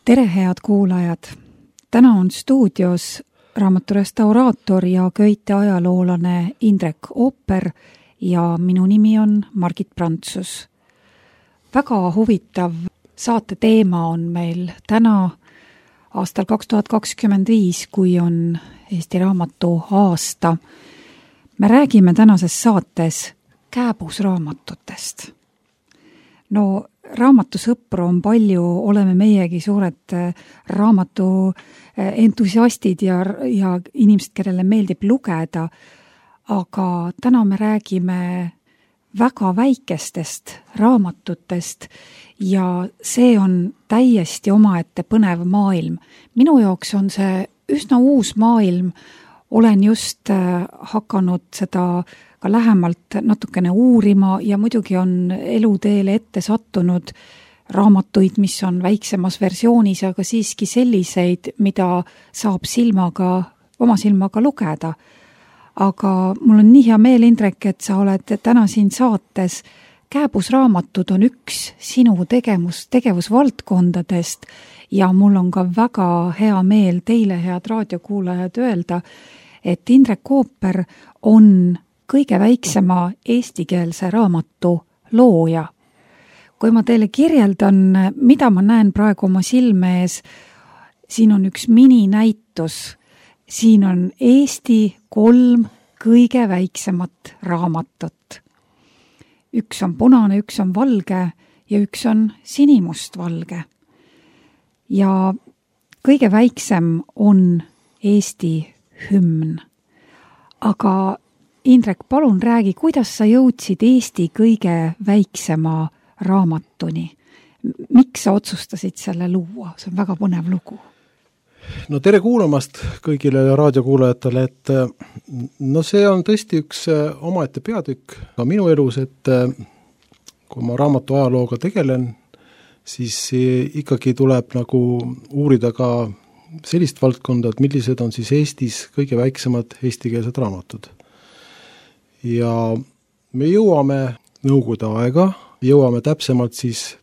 Tere, head kuulajad! Täna on stuudios raamaturestauraator ja köite ajaloolane Indrek Ooper ja minu nimi on Margit Prantsus. Väga huvitav saate teema on meil täna aastal 2025, kui on Eesti raamatu aasta. Me räägime tänases saates kääbusraamatutest. No, raamatusõpru on palju, oleme meiegi suured raamatu entusiastid ja inimesed, kellele meeldib lugeda, aga täna me räägime väga väikestest raamatutest ja see on täiesti omaette põnev maailm. Minu jaoks on see üsna uus maailm, olen just hakanud seda ka lähemalt natukene uurima ja muidugi on eluteele ette sattunud raamatuid, mis on väiksemas versioonis, aga siiski selliseid, mida saab oma silmaga lugeda. Aga mul on nii hea meel, Indrek, et sa oled täna siin saates. Kääbusraamatud on üks sinu tegevusvaldkondadest ja mul on ka väga hea meel teile, head raadiokuulajad, öelda, et Indrek Ooper on kõige väiksema eestikeelse raamatu looja. Kui ma teile kirjeldan, mida ma näen praegu oma silme ees, siin on üks mininäitus. Siin on Eesti 3 kõige väiksemat raamatut. Üks on punane, üks on valge ja üks on sinimustvalge. Ja kõige väiksem on Eesti hümn. Aga Indrek, palun räägi, kuidas sa jõudsid Eesti kõige väiksema raamatuni? Miks sa otsustasid selle luua? See on väga põnev lugu. No tere kuulamast kõigile raadiokuulajatele, et see on tõesti üks omaette peatükk ka minu elus, et kui ma raamatu ajalooga tegelen, siis ikkagi tuleb nagu uurida ka sellist valdkonda, et millised on siis Eestis kõige väiksemad eestikeelsed raamatud. Ja me jõuame Nõukogude aega, jõuame täpsemalt siis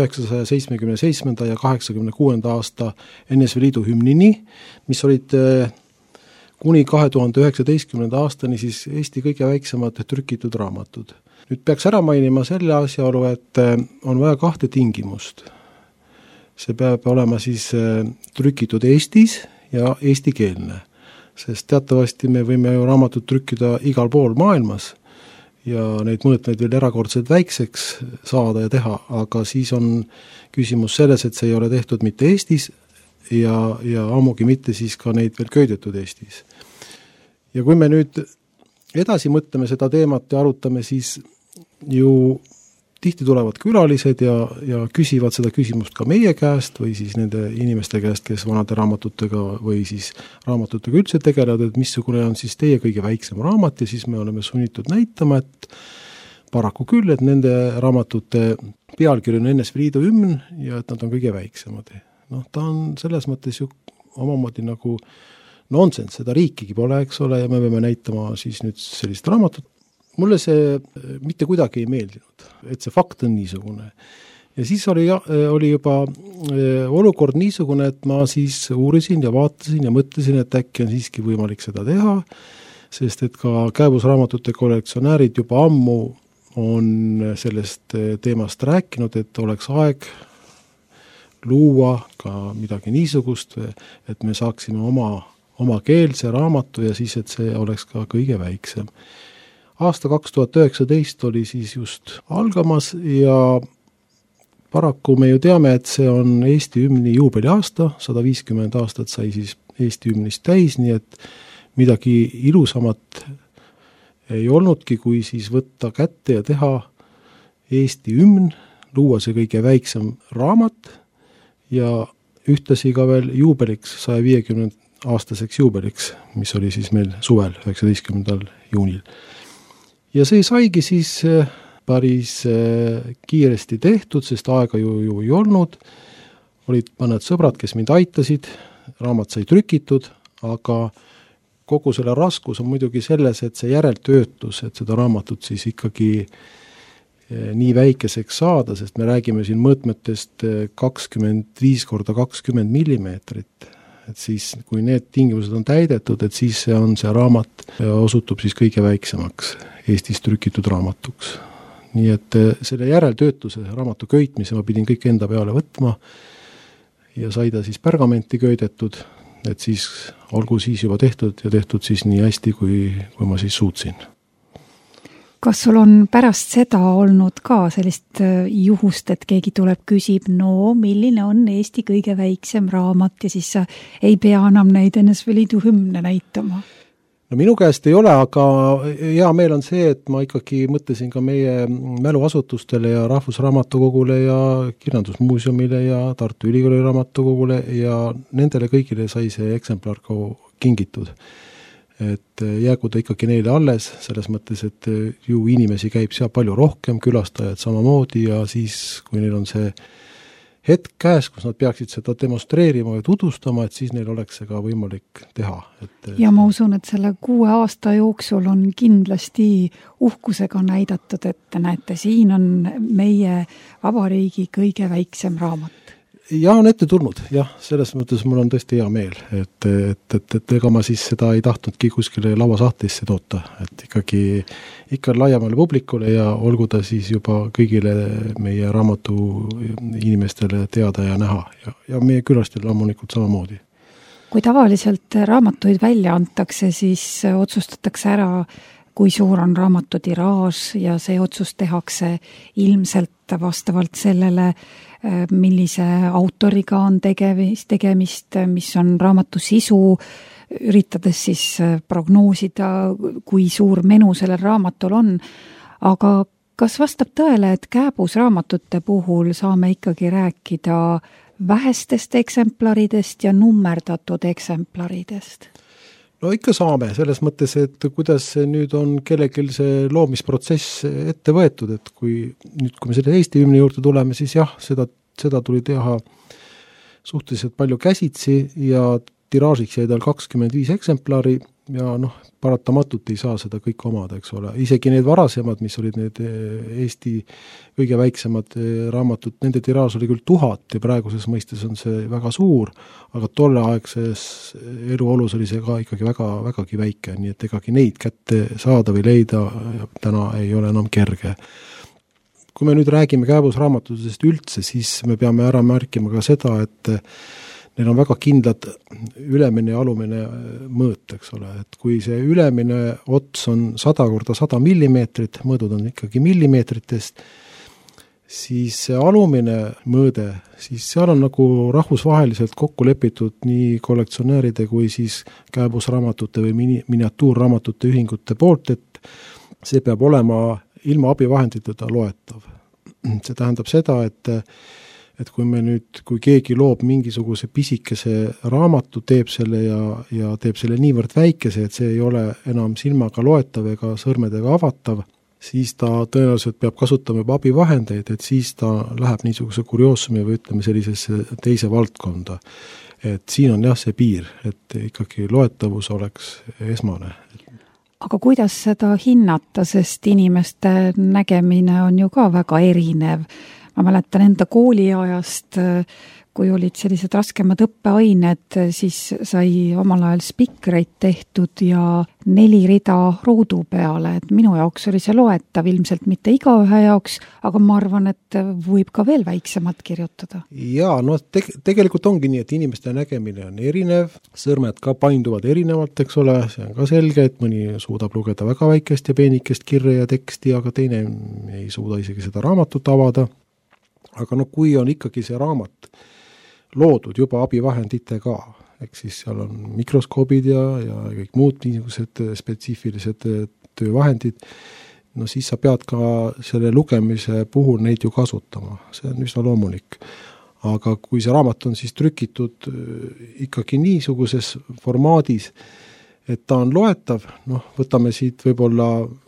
1977. ja 86. aasta NSV Liidu hümnini, mis olid kuni 2019. aastani siis Eesti kõige väiksemad trükitud raamatud. Nüüd peaks ära mainima selle asjaolu, et on vaja 2 tingimust. See peab olema siis trükitud Eestis ja eestikeelne. Sest teatavasti me võime ju raamatut trükkida igal pool maailmas ja neid mõõtmeid veel erakordselt väikseks saada ja teha, aga siis on küsimus selles, et see ei ole tehtud mitte Eestis ja ammugi mitte siis ka neid veel köidetud Eestis. Ja kui me nüüd edasi mõtleme seda teemat ja arutame, siis ju tihti tulevad külalised ja küsivad seda küsimust ka meie käest või siis nende inimeste käest, kes vanade raamatutega või siis raamatutega üldse tegelevad, et missugune on siis teie kõige väiksem raamat ja siis me oleme sunnitud näitama, et paraku küll, et nende raamatute pealkiri on NSV Liidu hümn ja et nad on kõige väiksemad. Ta on selles mõttes ju omamoodi nagu nonsense, seda riikigi pole, eks ole, ja me peame näitama siis nüüd sellist raamatut. Mulle see mitte kuidagi ei meeldinud, et see fakt on niisugune. Ja siis oli juba olukord niisugune, et ma siis uurisin ja vaatasin ja mõtlesin, et äkki on siiski võimalik seda teha, sest et ka kääbusraamatute kollektsionäärid juba ammu on sellest teemast rääkinud, et oleks aeg luua ka midagi niisugust, et me saaksime oma keelse raamatu ja siis, et see oleks ka kõige väiksem. Aasta 2019 oli siis just algamas ja paraku me ju teame, et see on Eesti hümni juubeliaasta, 150 aastat sai siis Eesti hümnist täis, nii et midagi ilusamat ei olnudki, kui siis võtta kätte ja teha Eesti hümn, luua see kõige väiksem raamat ja ühtlasi ka veel juubeliks, 150 aastaseks juubeliks, mis oli siis meil suvel 19. juunil. Ja see saigi siis päris kiiresti tehtud, sest aega ju ei olnud. Olid mõned sõbrad, kes mind aitasid, raamat sai trükitud, aga kogu selle raskus on muidugi selles, et see järeltöötlus, et seda raamatut siis ikkagi nii väikeseks saada, sest me räägime siin mõõtmetest 25x20 millimeetrit. Et siis, kui need tingimused on täidetud, et siis see raamat osutub siis kõige väiksemaks Eestis trükitud raamatuks. Nii et selle järeltöötluse, raamatu köitmise ma pidin kõik enda peale võtma ja sai ta siis pergamenti köidetud, et siis olgu siis juba tehtud ja tehtud siis nii hästi, kui ma siis suutsin. Kas sul on pärast seda olnud ka sellist juhust, et keegi tuleb, küsib, no milline on Eesti kõige väiksem raamat ja siis sa ei pea enam neid NSV Liidu hümne näitama? No minu käest ei ole, aga hea meel on see, et ma ikkagi mõtlesin ka meie mäluasutustele ja Rahvusraamatukogule ja Kirjandusmuuseumile ja Tartu Ülikooli raamatukogule ja nendele kõigile sai see eksemplar ka kingitud. Et jäägu ta ikkagi neile alles, selles mõttes, et ju inimesi käib seal palju rohkem, külastajad samamoodi ja siis, kui neil on see hetk käes, kus nad peaksid seda demonstreerima ja tutvustama, et siis neil oleks see ka võimalik teha. Ja ma usun, et selle 6 aasta jooksul on kindlasti uhkusega näidatud, et näete, siin on meie vabariigi kõige väiksem raamat. Ja on ette tulnud, jah, selles mõttes mul on tõesti hea meel, et ega ma siis seda ei tahtnudki kuskile lauasahtlisse toota, et ikka laiemale publikule ja olgu ta siis juba kõigile meie raamatu inimestele teada ja näha ja meie külastele loomulikult samamoodi. Kui tavaliselt raamatuid välja antakse, siis otsustatakse ära, kui suur on raamatu tiraaž ja see otsus tehakse ilmselt vastavalt sellele, millise autoriga on tegemist, mis on raamatu sisu, üritades siis prognoosida, kui suur menu sellel raamatul on. Aga kas vastab tõele, et kääbusraamatute puhul saame ikkagi rääkida vähestest eksemplaridest ja nummerdatud eksemplaridest? No ikka saame, selles mõttes, et kuidas nüüd on kellelgi see loomisprotsess ette võetud, et kui me selle Eesti hümni juurde tuleme, siis jah, seda tuli teha suhteliselt palju käsitsi ja tiraažiks jäi tal 25 eksemplari ja paratamatult ei saa seda kõik omada, eks ole. Isegi need varasemad, mis olid need Eesti kõige väiksemad raamatud, nende tiraaž oli küll 1000 ja praeguses mõistes on see väga suur, aga tolleaegses eluolus oli see ka ikkagi vägagi väike, nii et egagi neid kätte saada või leida täna ei ole enam kerge. Kui me nüüd räägime kääbusraamatutest üldse, siis me peame ära märkima ka seda, et neil on väga kindlad ülemine ja alumine mõõt, eks ole, et kui see ülemine ots on 100x100 millimeetrit, mõõdud on ikkagi millimeetritest, siis see alumine mõõde, siis seal on nagu rahvusvaheliselt kokku lepitud nii kollektsionääride kui siis kääbusraamatute või miniatuurraamatute ühingute poolt, et see peab olema ilma abivahenditeta loetav. See tähendab seda, et kui keegi loob mingisuguse pisikese raamatu, teeb selle ja teeb selle niivõrd väikese, et see ei ole enam silmaga loetav ega sõrmedega avatav, siis ta tõenäoliselt peab kasutama juba abivahendeid, et siis ta läheb niisuguse kurioossumi või ütleme sellisesse teise valdkonda. Et siin on jah see piir, et ikkagi loetavus oleks esmane. Aga kuidas seda hinnata, sest inimeste nägemine on ju ka väga erinev. Ma mäletan enda kooliajast, kui olid sellised raskemad õppeained, siis sai omal ajal spikreid tehtud ja 4 rida ruudu peale. Et minu jaoks oli see loetav, ilmselt mitte igaühe jaoks, aga ma arvan, et võib ka veel väiksemat kirjutada. Jaa, tegelikult ongi nii, et inimeste nägemine on erinev, sõrmed ka painduvad erinevalt, eks ole, see on ka selge, et mõni suudab lugeda väga väikest ja peenikest kirja ja teksti, aga teine ei suuda isegi seda raamatut avada. Aga kui on ikkagi see raamat loodud juba abivahenditega, eks siis seal on mikroskoobid ja kõik muud niisugused spetsiifilised töövahendid, siis sa pead ka selle lugemise puhul neid ju kasutama, see on üsna loomulik. Aga kui see raamat on siis trükitud ikkagi niisuguses formaadis, et ta on loetav, võtame siit võib-olla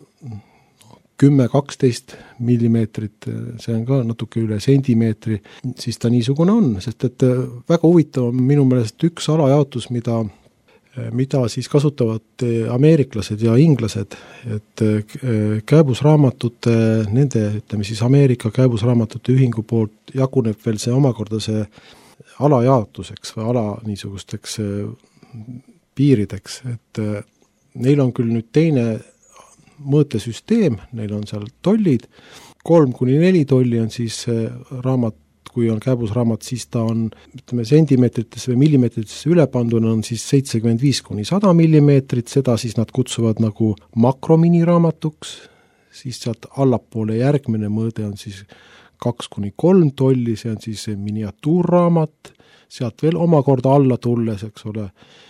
10-12 millimeetrit, see on ka natuke üle sentimeetri, siis ta niisugune on, sest et väga huvitav on minu meelest üks alajaotus, mida mida siis kasutavad ameeriklased ja inglased, et kääbusraamatute, nende, ütleme siis Ameerika kääbusraamatute ühingu poolt jaguneb veel see omakorda see alajaotuseks või ala niisugusteks piirideks, et neil on küll nüüd teine mõõtesüsteem, neil on seal tollid, 3-4 tolli on siis raamat, kui on kääbusraamat, siis ta on, ütleme, sentimeetritesse või millimeetritesse ülepanduna on siis 75-100 millimeetrit, seda siis nad kutsuvad nagu makrominiraamatuks, siis sealt allapoole järgmine mõõde on siis 2-3 tolli, see on siis miniatuurraamat, sealt veel omakorda alla tulles, eks ole,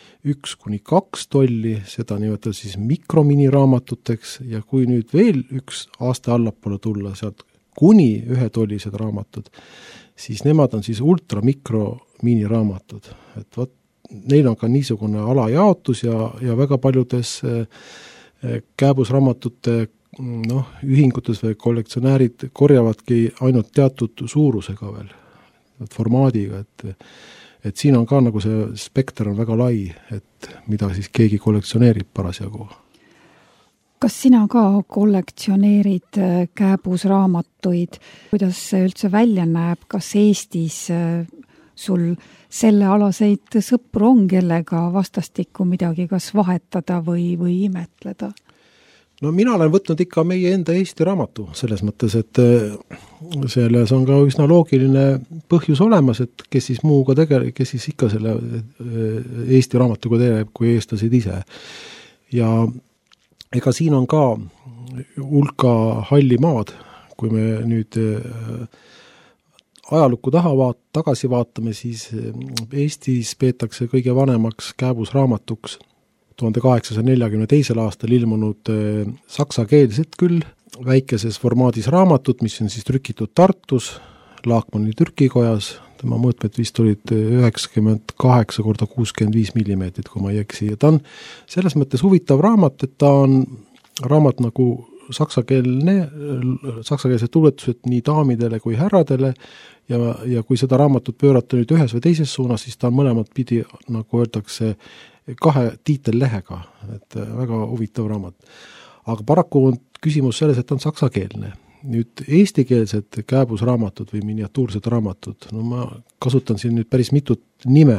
1-2 tolli, seda nimetada siis mikrominiraamatuteks ja kui nüüd veel üks aasta allapoole tulla, sealt kuni 1 tollised raamatud, siis nemad on siis ultramikrominiraamatud. Et võt, neil on ka niisugune alajaotus ja väga paljudes kääbusraamatute ühingutes või kollektsionäärid korjavadki ainult teatud suurusega veel, formaadiga, et siin on ka nagu see spekter on väga lai, et mida siis keegi kollektsioneerib parasjagu. Kas sina ka kollektsioneerid kääbusraamatuid? Kuidas see üldse välja näeb? Kas Eestis sul sellealaseid sõpru on, kellega vastastikku midagi kas vahetada või imetleda? No mina olen võtnud ikka meie enda Eesti raamatu, selles mõttes, et selles on ka üsna loogiline põhjus olemas, et kes siis muuga kes siis ikka selle Eesti raamatuga tegeleb kui eestlased ise. Ja ega siin on ka hulka halli maad, kui me nüüd ajalukku tagasi vaatame, siis Eestis peetakse kõige vanemaks kääbusraamatuks 1842. aastal ilmunud saksakeelset küll, väikeses formaadis raamatut, mis on siis trükitud Tartus, Laakmani trükikojas, tema mõõtmed vist olid 98x65 millimeetrit, kui ma ei eksi. Ja ta on selles mõttes huvitav raamat, et ta on raamat nagu saksakeelsed tuletused nii daamidele kui härradele ja kui seda raamatut pöörata nüüd ühes või teises suunas, siis ta on mõlemad pidi, nagu öeldakse, 2 tiitellehega, et väga huvitav raamat. Aga paraku on küsimus selles, et on saksakeelne. Nüüd eestikeelsed kääbusraamatud või miniatuursed raamatud, no ma kasutan siin nüüd päris mitut nime,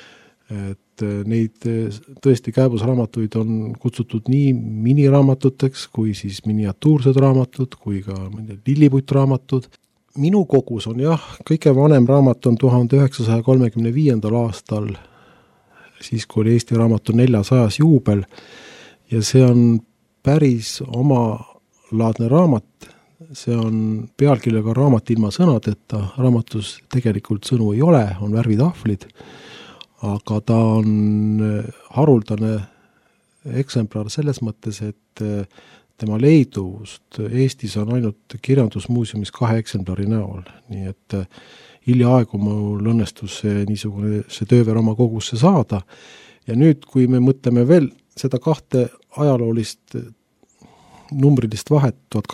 et neid tõesti kääbusraamatuid on kutsutud nii miniraamatuteks kui siis miniatuursed raamatud kui ka lilliputtraamatud. Minu kogus on jah, kõige vanem raamat on 1935. aastal, siis kui oli Eesti raamatu 400. juubel ja see on päris omalaadne raamat. See on pealkirjaga raamat ilma sõnadeta, raamatus tegelikult sõnu ei ole, on värvitahvlid, aga ta on haruldane eksemplar selles mõttes, et tema leiduvust Eestis on ainult kirjandusmuuseumis 2 eksemplari näol, nii et hiljaaegu mul õnnestus see tööver oma kogusse saada ja nüüd, kui me mõtleme veel seda 2 ajaloolist numbrilist vahet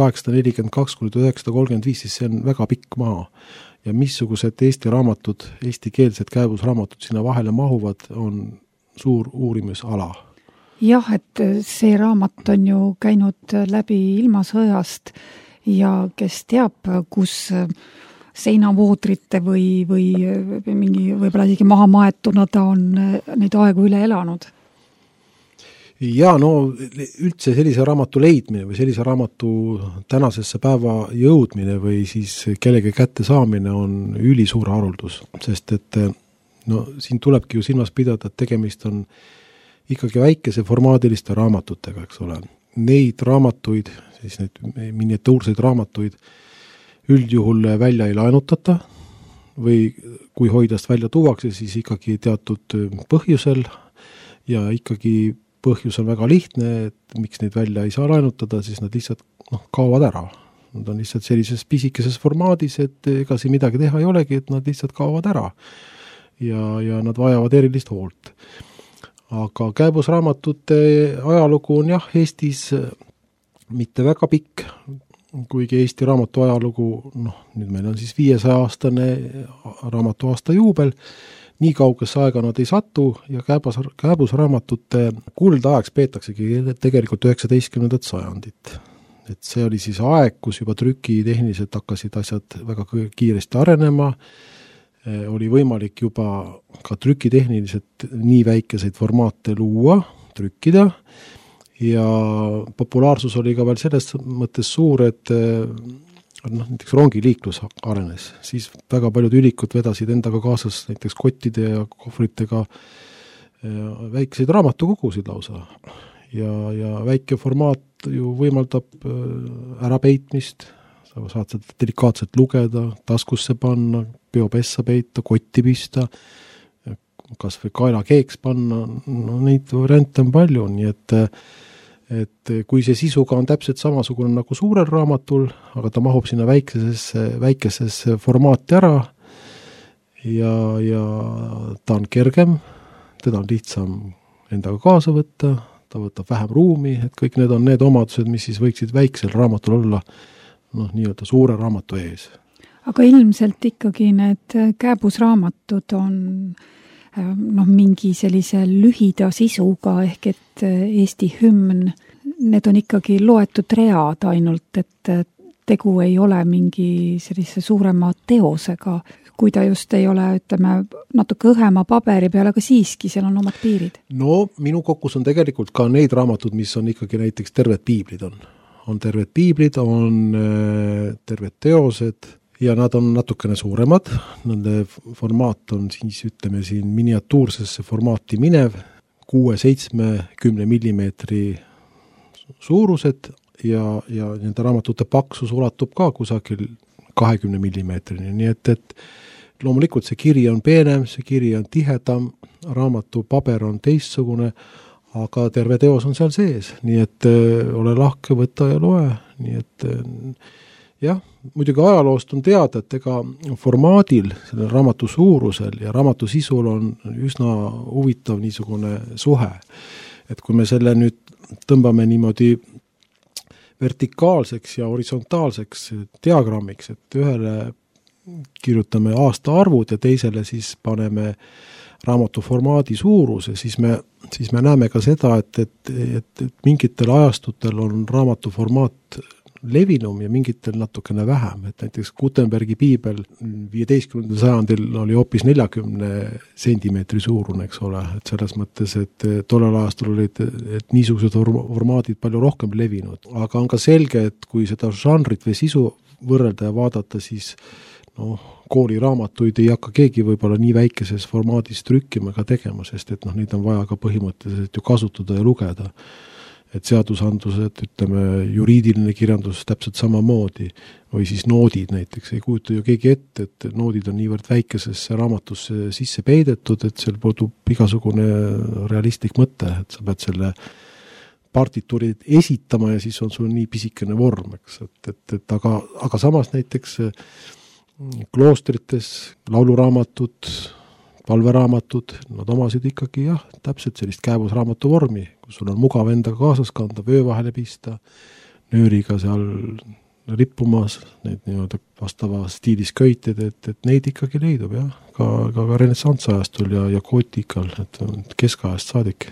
1842–1935, siis see on väga pikk maa ja missugused Eesti raamatud, eestikeelsed kääbusraamatud sinna vahele mahuvad, on suur uurimisala. Jah, et see raamat on ju käinud läbi ilmasõjast ja kes teab, kus seinavoodrite või mingi võib-olla isegi maha maetuna ta on neid aegu üle elanud. Ja no üldse sellise raamatu leidmine või sellise raamatu tänasesse päeva jõudmine või siis kellegi kätte saamine on ülisuur haruldus, sest et no siin tulebki ju silmas pidada, et tegemist on ikkagi väikese formaadiliste raamatutega, eks ole. Neid raamatuid, siis neid miniatuurseid raamatuid üldjuhul välja ei laenutata või kui hoidast välja tuuakse, siis ikkagi teatud põhjusel ja ikkagi põhjus on väga lihtne, et miks neid välja ei saa laenutada, siis nad lihtsalt kaovad ära. Nad on lihtsalt sellises pisikeses formaadis, et ega siin midagi teha ei olegi, et nad lihtsalt kaovad ära ja nad vajavad erilist hoolt. Aga kääbusraamatute ajalugu on jah Eestis mitte väga pikk, kuigi Eesti raamatu ajalugu, nüüd meil on siis 500-aastane raamatu aasta juubel, nii kaugesse aega nad ei satu ja kääbusraamatute kuldajaks peetaksegi tegelikult 19. sajandit. Et see oli siis aeg, kus juba trükitehniliselt hakkasid asjad väga kiiresti arenema, oli võimalik juba ka trükitehniliselt nii väikeseid formaate luua, trükkida, ja populaarsus oli ka veel selles mõttes suur, et näiteks rongiliiklus arenes, siis väga paljud ülikud vedasid endaga kaasas näiteks kottide ja kohvritega väikeseid raamatukogusid lausa. Ja väike formaat ju võimaldab ärapeitmist, sa saad seda delikaatselt lugeda, taskusse panna, peopessa peita, kotti pista, kas või kaelakeeks panna, no neid variante on palju, nii et kui see sisuga on täpselt samasugune nagu suurel raamatul, aga ta mahub sinna väikesesse formaati ära ja ta on kergem, teda on lihtsam endaga kaasa võtta, ta võtab vähem ruumi, et kõik need on need omadused, mis siis võiksid väiksel raamatul olla nii-öelda suure raamatu ees. Aga ilmselt ikkagi need kääbusraamatud on mingi sellise lühida sisuga, ehk et Eesti hümn, need on ikkagi loetud read ainult, et tegu ei ole mingi sellise suurema teosega, kui ta just ei ole, ütleme, natuke õhema paberi peal, aga siiski seal on omad piirid. No minu kokkus on tegelikult ka neid raamatud, mis on ikkagi näiteks terved piiblid on. On terved piiblid, on terved teosed, ja nad on natukene suuremad, nende formaat on siis, ütleme siin, miniatuursesse formaati minev, 6-7-10 millimeetri suurused ja nende raamatute paksus ulatub ka kusagil 20 millimeetrini, nii et loomulikult see kiri on peenem, see kiri on tihedam, raamatu paber on teistsugune, aga terve teos on seal sees, nii et ole lahke, võta ja loe, nii et jah, muidugi ajaloost on teada, et ega formaadil, selle raamatu suurusel ja raamatu sisul on üsna huvitav niisugune suhe. Et kui me selle nüüd tõmbame niimoodi vertikaalseks ja horisontaalseks diagrammiks, et ühele kirjutame aastaarvud ja teisele siis paneme raamatu formaadi suuruse, siis me näeme ka seda, et mingitel ajastutel on raamatu formaat levinum ja mingitel natukene vähem, et näiteks Gutenbergi piibel 15. sajandil oli hoopis 40 sentimeetri suurune, eks ole, et selles mõttes, et tollel aastal olid niisugused formaadid palju rohkem levinud, aga on ka selge, et kui seda žanrit või sisu võrrelda ja vaadata, siis kooliraamatuid ei hakka keegi võib-olla nii väikeses formaadis trükkima ega tegema, sest et neid on vaja ka põhimõtteliselt ju kasutada ja lugeda. Et seadusandlused, ütleme, juriidiline kirjandus täpselt samamoodi, või siis noodid näiteks, ei kujuta ju keegi ette, et noodid on niivõrd väikesesse raamatusse sisse peidetud, et seal puudub igasugune realistlik mõte, et sa pead selle partituuri esitama ja siis on sul nii pisikene vorm, eks, aga samas näiteks kloostrites lauluraamatud, palveraamatud, nad omasid ikkagi täpselt sellist kääbusraamatu vormi, kus sul on mugav endaga kaasas kanda, vöö vahele pista, nööriga seal rippumas, need nii-öelda vastava stiilis köited, et neid ikkagi leidub, ka renessanssajastul ja gootikal, et keskajast saadik.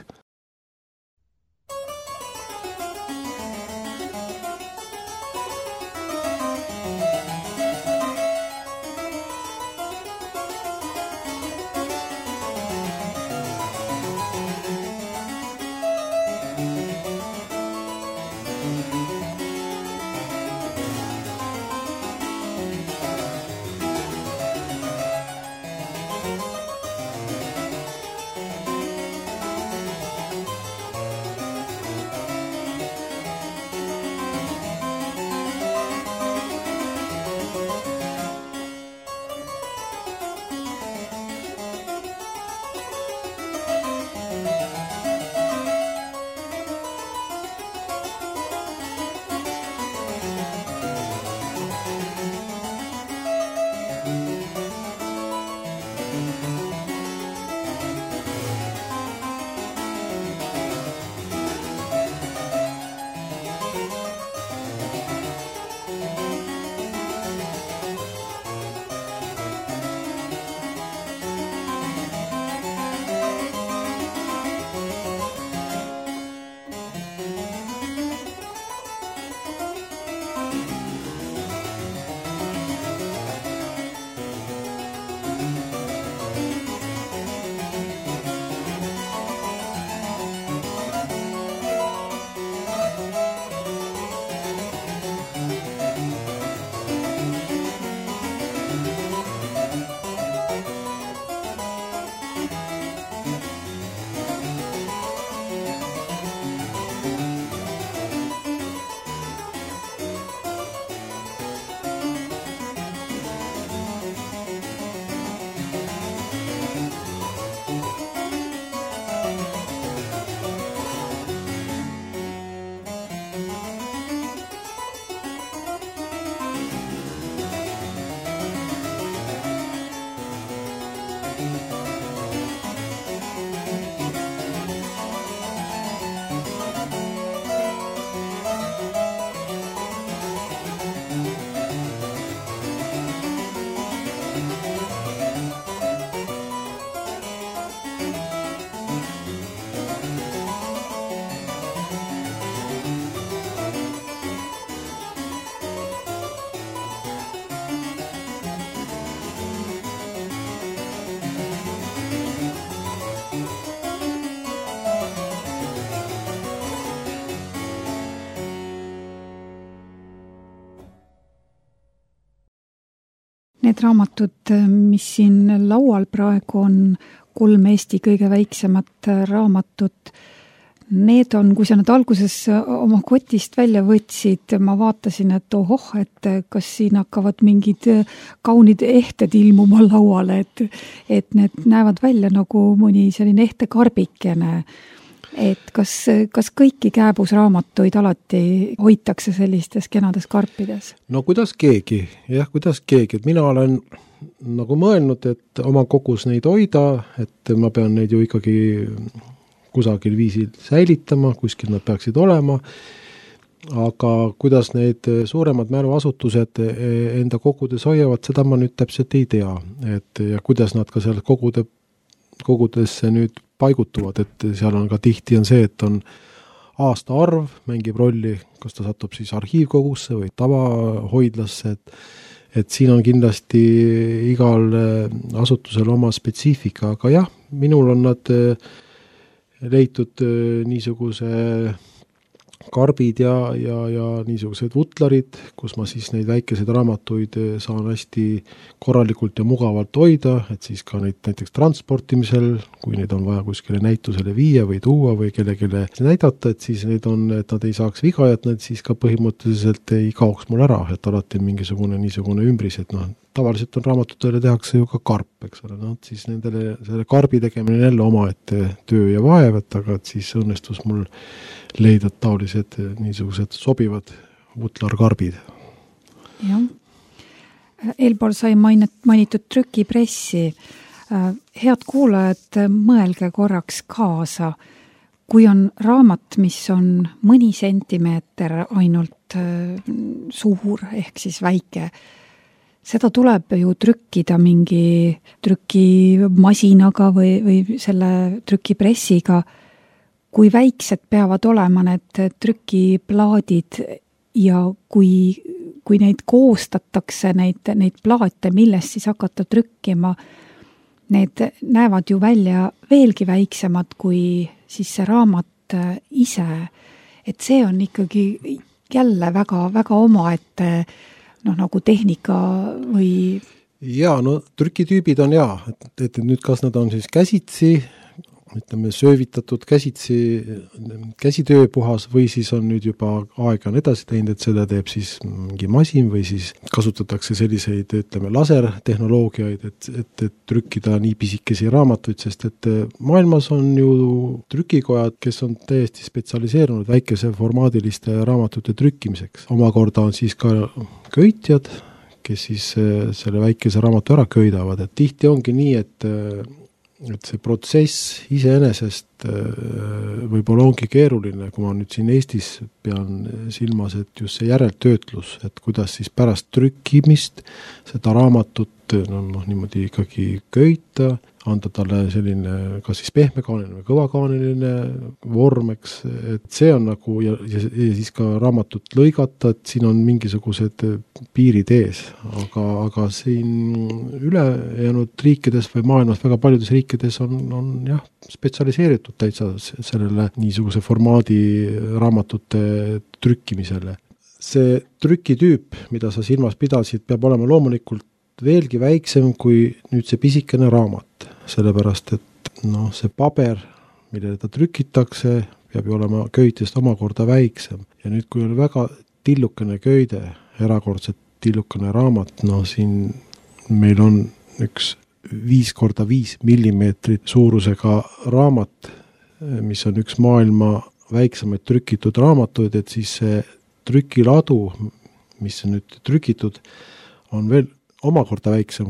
Need raamatud, mis siin laual praegu on, 3 Eesti kõige väiksemat raamatut, need on, kui sa need alguses oma kotist välja võtsid, ma vaatasin, et ohoh, et kas siin hakkavad mingid kaunid ehted ilmuma lauale, et need näevad välja nagu mõni selline ehte karbikene. Et kas kõiki kääbusraamatuid alati hoitakse sellistes kenades karpides? No kuidas keegi, et mina olen nagu mõelnud, et oma kogus neid hoida, et ma pean neid ju ikkagi kusagil viisil säilitama, kuskil nad peaksid olema, aga kuidas need suuremad mäluasutused enda kogudes hoiavad, seda ma nüüd täpselt ei tea, et ja kuidas nad ka seal kogudesse nüüd paigutuvad, et seal on ka tihti on see, et on aastaarv mängib rolli, kas ta satub siis arhiivkogusse või tavahoidlasse, et siin on kindlasti igal asutusel oma spetsiifika, aga jah, minul on nad leitud niisuguse karbid ja niisugused vutlarid, kus ma siis neid väikeseid raamatuid saan hästi korralikult ja mugavalt hoida, et siis ka neid näiteks transportimisel, kui neid on vaja kuskile näitusele viia või tuua või kellelegi näidata, et siis need on, et nad ei saaks viga ja et nad siis ka põhimõtteliselt ei kaoks mul ära, et alati mingisugune niisugune ümbris, et tavaliselt on raamatutele tehakse ju ka karp, eks ole, siis selle karbi tegemine on jälle omaette töö ja vaev, aga et siis õnnestus mul leida taolised niisugused sobivad vutlarkarbid. Jah. Eelpool sai mainitud trükipressi. Head kuulajad, mõelge korraks kaasa. Kui on raamat, mis on mõni sentimeeter ainult suur ehk siis väike, seda tuleb ju trükkida mingi trükimasinaga või selle trükipressiga. Kui väiksed peavad olema need trükiplaadid ja kui neid koostatakse, neid plaate, millest siis hakata trükkima, need näevad ju välja veelgi väiksemad kui siis see raamat ise. Et see on ikkagi jälle väga, väga omaette nagu tehnika või... Jaa, trükitüübid on et nüüd kas nad on siis käsitsi, ütleme söövitatud käsitöö puhas või siis on nüüd juba aega on edasi teinud, et seda teeb siis mingi masin või siis kasutatakse selliseid, ütleme, lasertehnoloogiaid, et trükkida nii pisikesi raamatuid, sest et maailmas on ju trükikojad, kes on täiesti spetsialiseerunud väikese formaadiliste raamatute trükkimiseks. Omakorda on siis ka köitjad, kes siis selle väikese raamatu ära köidavad, et tihti ongi nii, et see protsess iseenesest võib-olla ongi keeruline, kui ma nüüd siin Eestis pean silmas, et just see järeltöötlus, et kuidas siis pärast trükkimist seda raamatut niimoodi ikkagi köita, anda talle selline kas siis pehmekaaniline või kõvakaaniline vorm, eks, et see on nagu ja siis ka raamatut lõigata, et siin on mingisugused piirid ees, aga siin ülejäänud riikides või maailmas väga paljudes riikides on jah, spetsialiseeritud täitsa sellele niisuguse formaadi raamatute trükkimisele. See trükitüüp, mida sa silmas pidasid, peab olema loomulikult veelgi väiksem kui nüüd see pisikene raamat, sellepärast et see paber, millele ta trükitakse, peab ju olema köitest omakorda väiksem. Ja nüüd, kui on väga tillukene köide, erakordselt tillukene raamat, siin meil on üks 5x5 millimeetrit suurusega raamat, mis on üks maailma väiksemaid trükitud raamatuid, et siis see trükiladu, mis on nüüd trükitud, on veel omakorda väiksem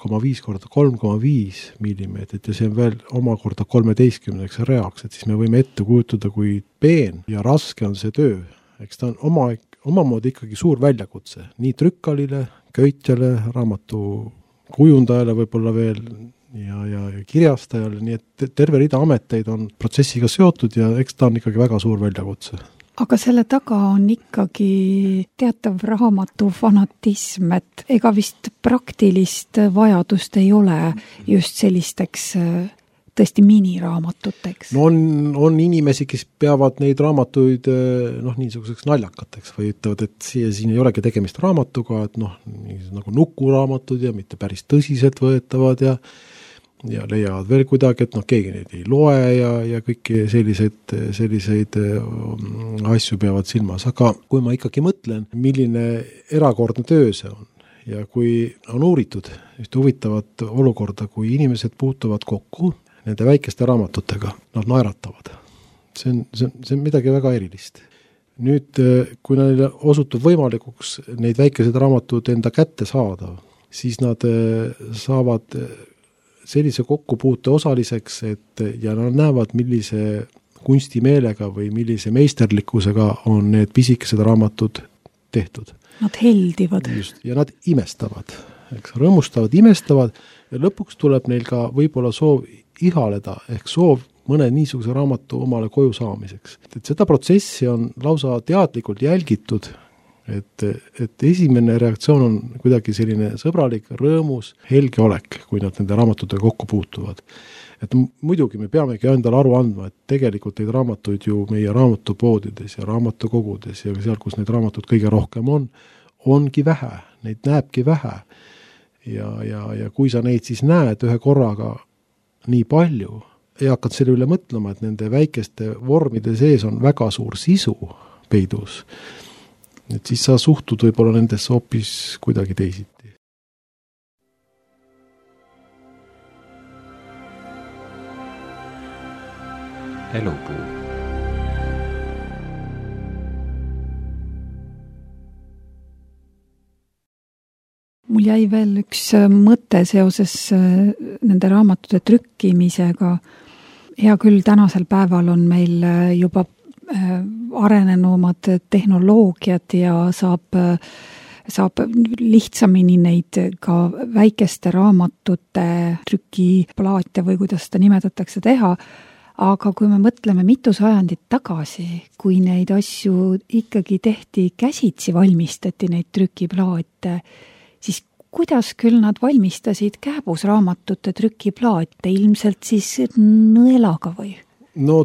3,5x3,5 millimeetrit ja see on veel omakorda 13 reaks, et siis me võime ette kujutada, kui peen ja raske on see töö. Eks ta on omamoodi ikkagi suur väljakutse, nii trükkalile, köitjale, raamatu kujundajale võib-olla veel ja kirjastajale, nii et terve rida ameteid on protsessiga seotud ja eks ta on ikkagi väga suur väljakutse. Aga selle taga on ikkagi teatav raamatu fanatism, et ega vist praktilist vajadust ei ole just sellisteks tõesti miniraamatuteks? No on inimesi, kes peavad neid raamatuid niisuguseks naljakateks või ütlevad, et siin ei olegi tegemist raamatuga, et nagu nukuraamatud ja mitte päris tõsiselt võetavad ja leiavad veel kuidagi, et keegi neid ei loe ja kõiki selliseid asju peavad silmas. Aga kui ma ikkagi mõtlen, milline erakordne töö see on ja kui on uuritud just huvitavat olukorda, kui inimesed puutuvad kokku nende väikeste raamatutega, nad naeratavad. See on midagi väga erilist. Nüüd, kui neile osutub võimalikuks neid väikesed raamatud enda kätte saada, siis nad saavad sellise kokkupuute osaliseks, ja nad näevad, millise kunstimeelega või millise meisterlikkusega on need pisikesed raamatud tehtud. Nad heldivad. Just, ja nad imestavad, rõõmustavad, imestavad ja lõpuks tuleb neil ka võib-olla soov ihaleda ehk soov mõne niisuguse raamatu omale koju saamiseks. Et seda protsessi on lausa teadlikult jälgitud, et esimene reaktsioon on kuidagi selline sõbralik, rõõmus, helge olek, kui nad nende raamatutega kokku puutuvad. Et muidugi me peamegi endale aru andma, et tegelikult neid raamatuid ju meie raamatupoodides ja raamatukogudes ja seal, kus neid raamatud kõige rohkem ongi vähe, neid näebki vähe. Ja kui sa neid siis näed ühe korraga nii palju ja hakkad selle üle mõtlema, et nende väikeste vormide sees on väga suur sisu peidus, et siis sa suhtud võib-olla nendesse hoopis kuidagi teisiti. Elupuu. Mul jäi veel üks mõte seoses nende raamatute trükkimisega. Hea küll, tänasel päeval on meil juba arenenumad tehnoloogiad ja saab lihtsamini neid ka väikeste raamatute trükiplaate või kuidas seda nimetatakse teha. Aga kui me mõtleme mitu sajandit tagasi, kui neid asju ikkagi tehti käsitsi, valmistati neid trükiplaate, siis kuidas küll nad valmistasid kääbusraamatute trükiplaate, ilmselt siis nõelaga või? No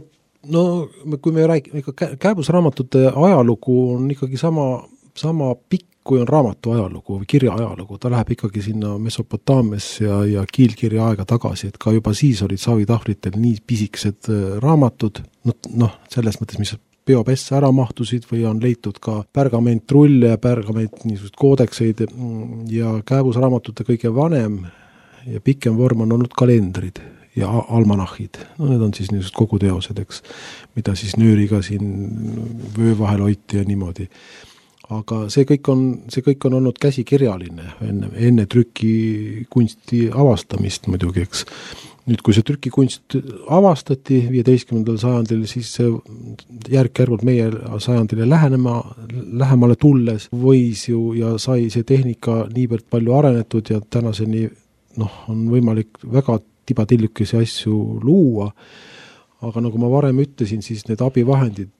kui me räägime, kääbusraamatute ajalugu on ikkagi sama pikk, kui on raamatu ajalugu või kirja ajalugu. Ta läheb ikkagi sinna Mesopotaames ja kiilkirja aega tagasi, et ka juba siis olid savitahvlitel nii pisikesed raamatud, selles mõttes, mis peopesse ära mahtusid või on leitud ka pergamentrulle ja niisugust koodekseid ja kääbusraamatute kõige vanem ja pikem vorm on olnud kalendrid ja almanahid. Need on siis niisugused koguteosed, mida siis nööriga siin vöö vahel hoiti ja niimoodi. Aga see kõik on olnud käsikirjaline enne trükikunsti avastamist muidugi, Nüüd, kui see trükikunst avastati 15. sajandil, siis järk-järgult meie sajandile lähemale tulles võis ju ja sai see tehnika niivõrd palju arenetud ja tänaseni on võimalik väga tibatillukesi asju luua. Aga nagu ma varem ütlesin, siis need abivahendid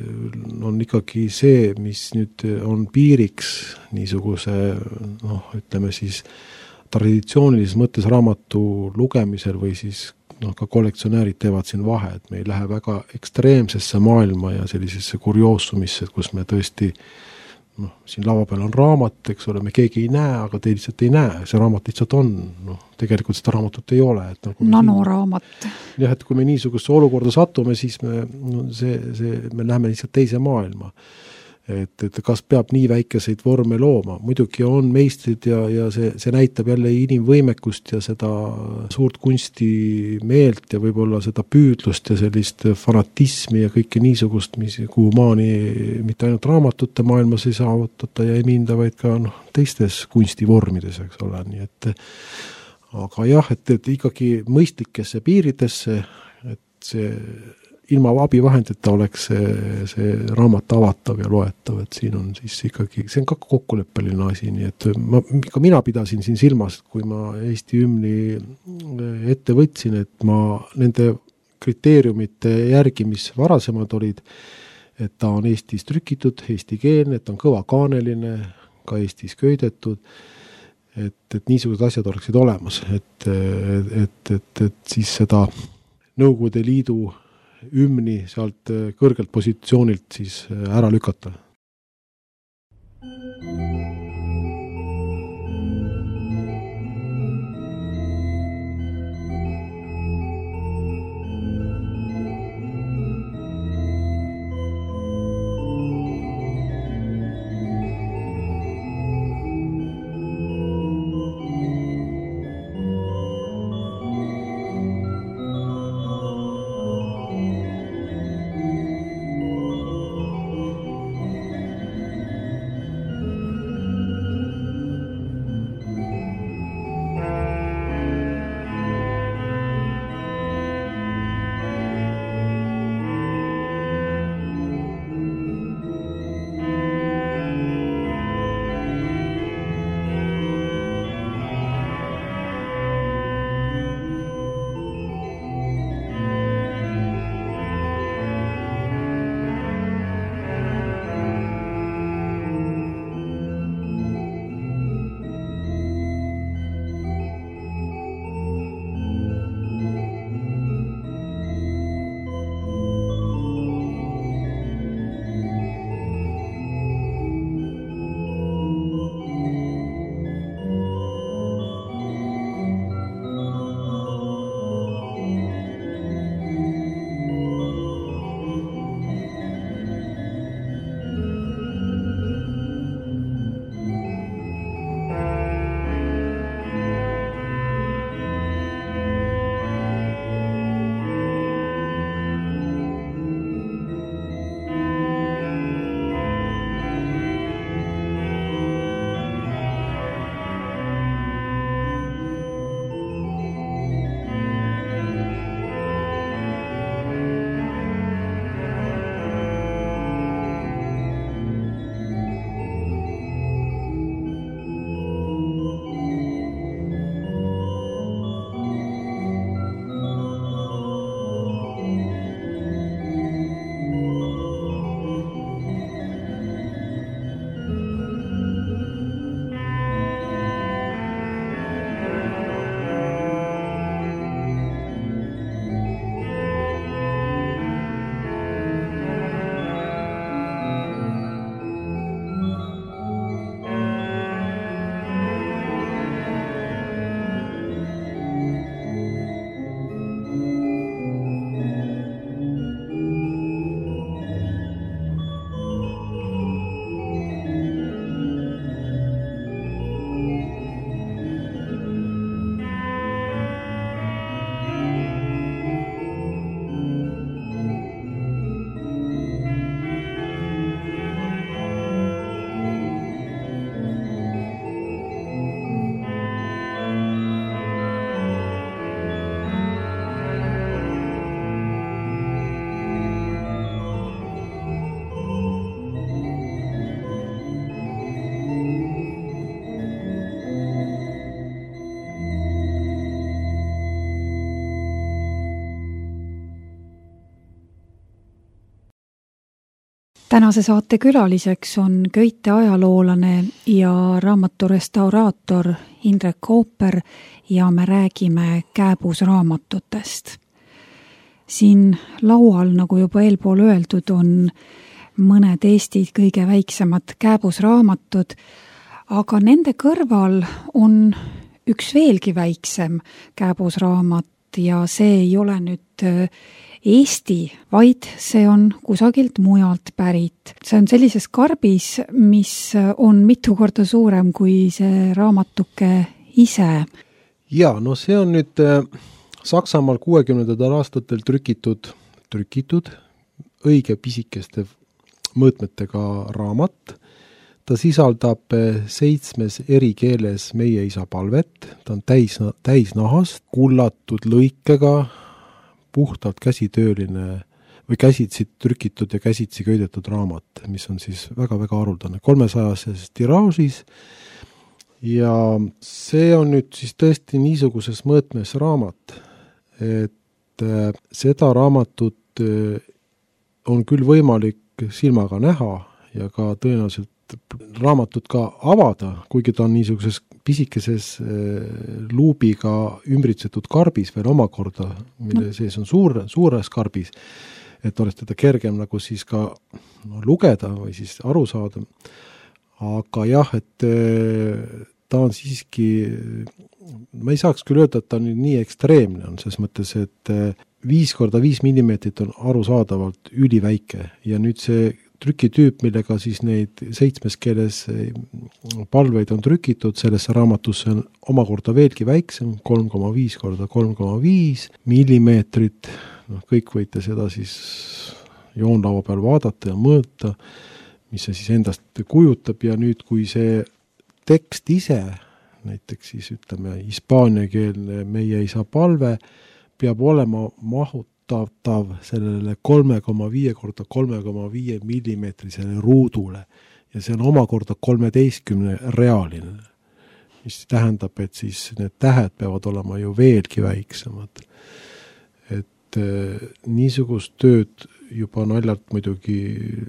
on ikkagi see, mis nüüd on piiriks niisuguse, ütleme siis traditsioonilises mõttes raamatu lugemisel või siis ka kollektsionäärid teevad siin vahe, et me ei lähe väga ekstreemsesse maailma ja sellisesse kurioosumisse, kus me tõesti siin lava peal on raamat, me keegi ei näe, aga te lihtsalt ei näe, see raamat lihtsalt on, tegelikult seda raamatut ei ole. Nanoraamat. Jah, et kui me niisugusesse olukorda satume, siis me läheme lihtsalt teise maailma. Et kas peab nii väikeseid vorme looma. Muidugi on meistrid ja see näitab jälle inimvõimekust ja seda suurt kunstimeelt ja võib-olla seda püüdlust ja sellist fanatismi ja kõike niisugust, kuhu maani mitte ainult raamatute maailmas ei saavutata ja ei minda, vaid ka teistes kunstivormides, eks ole. Nii et, aga jah, et ikkagi mõistlikesse piiridesse, et see ilma abivahendita oleks see raamat avatav ja loetav, et siin on siis ikkagi, see on ka kokkuleppeline asi, nii et mina pidasin siin silmas, kui ma Eesti hümni ette võtsin, et ma nende kriteeriumite järgi, mis varasemad olid, et ta on Eestis trükitud, eestikeelne, et ta on kõvakaaneline, ka Eestis köidetud, et niisugused asjad oleksid olemas, et siis seda Nõukogude Liidu hümni sealt kõrgelt positsioonilt siis ära lükata. Tänase saate külaliseks on köite ajaloolane ja raamaturestauraator Indrek Ooper ja me räägime kääbusraamatutest. Siin laual, nagu juba eelpool öeldud, on mõned Eesti kõige väiksemad kääbusraamatud, aga nende kõrval on üks veelgi väiksem kääbusraamat ja see ei ole nüüd Eesti, vaid see on kusagilt mujalt pärit. See on sellises karbis, mis on mitu korda suurem kui see raamatuke ise. Ja, no see on nüüd Saksamaal 60. aastatel trükitud õige pisikeste mõõtmetega raamat. Ta sisaldab 7 eri keeles meie isa palvet. Ta on täisnahast, kullatud lõikega, puhtalt käsitööline või käsitsi trükitud ja käsitsi köidetud raamat, mis on siis väga-väga haruldane 300-ses tiraažis. Ja see on nüüd siis tõesti niisuguses mõõtmes raamat, et seda raamatut on küll võimalik silmaga näha ja ka tõenäoliselt raamatut ka avada, kuigi ta on niisuguses pisikeses luubiga ümbritsetud karbis veel omakorda, mille sees on suures karbis, et oleks teda kergem nagu siis ka lugeda või siis aru saada. Aga jah, et ta on siiski, ma ei saaks küll öelda, et ta on nii ekstreemne on, selles mõttes, et 5x5 millimeetrit on arusaadavalt üliväike ja nüüd see trükitüüp, millega siis neid 7 keeles palveid on trükitud, sellesse raamatusse on omakorda veelgi väiksem, 3,5x3,5 millimeetrit, kõik võite seda siis joonlaua peal vaadata ja mõõta, mis see siis endast kujutab ja nüüd, kui see tekst ise, näiteks siis ütleme hispaaniakeelne Meie isa palve, peab olema mahutatav sellele 3,5x3,5 millimeetrisele ruudule ja see on omakorda 13-realine, mis tähendab, et siis need tähed peavad olema ju veelgi väiksemad. Et niisugust tööd juba naljalt muidugi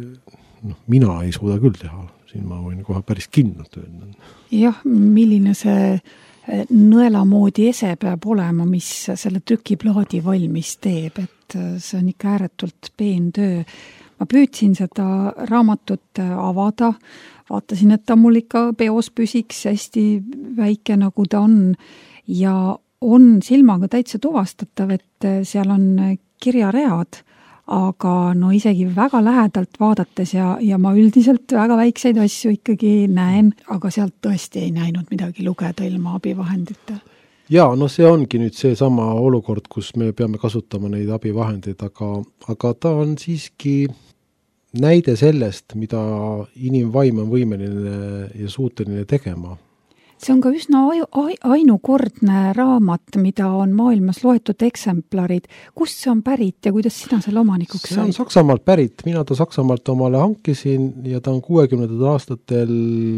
mina ei suuda küll teha, siin ma võin kohe päris kindlalt öelda. Jah, milline see nõela moodi ese peab olema, mis selle trükiplaadi valmis teeb, et see on ikka ääretult peen töö. Ma püüdsin seda raamatut avada, vaatasin, et ta mul ikka peos püsiks hästi väike, nagu ta on ja on silmaga täitsa tuvastatav, et seal on kirjaread, aga no isegi väga lähedalt vaadates ja ma üldiselt väga väikseid asju ikkagi näen, aga sealt tõesti ei näinud midagi lugeda ilma abivahendite. Jaa, no see ongi nüüd see sama olukord, kus me peame kasutama neid abivahendeid, aga ta on siiski näide sellest, mida inimvaim on võimeline ja suuteline tegema. See on ka üsna ainukordne raamat, mida on maailmas loetud eksemplarid. Kust see on pärit ja kuidas sina selle omanikuks said? See on Saksamaalt pärit. Mina ta Saksamaalt omale hankisin ja ta on 60. aastatel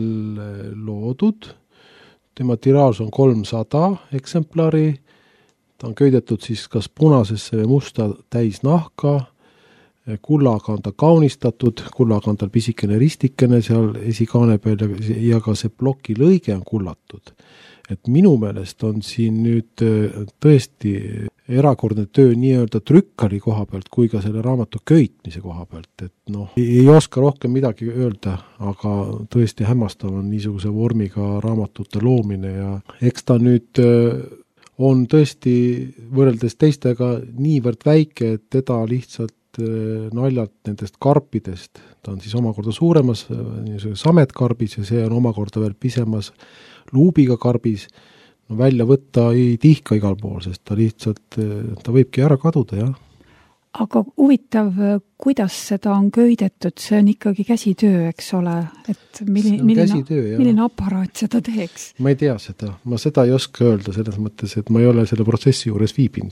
loodud. Tema tiraaž on 300 eksemplari. Ta on köidetud siis kas punasesse või musta täisnahka. Kullaga on ta kaunistatud, kullaga on tal pisikene ristikene seal esikaane peal ja ka see ploki lõige on kullatud. Et minu meelest on siin nüüd tõesti erakordne töö nii-öelda trükkari koha pealt kui ka selle raamatu köitmise koha pealt. Et ei oska rohkem midagi öelda, aga tõesti hämmastav on niisuguse vormiga raamatute loomine ja eks ta nüüd on tõesti võrreldes teistega niivõrd väike, et teda lihtsalt naljalt nendest karpidest, ta on siis omakorda suuremas sametkarbis ja see on omakorda veel pisemas luubiga karbis, välja võtta ei tihka igal pool, sest ta lihtsalt, ta võibki ära kaduda, jah. Aga huvitav, kuidas seda on köidetud, see on ikkagi käsitöö, eks ole, et milline aparaat seda teeks? Ma ei tea seda, ma seda ei oska öelda selles mõttes, et ma ei ole selle protsessi juures viibinud.